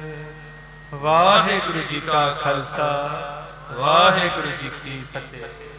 वाहिगुरु जी का खालसा, वाहिगुरु जी की फतेह।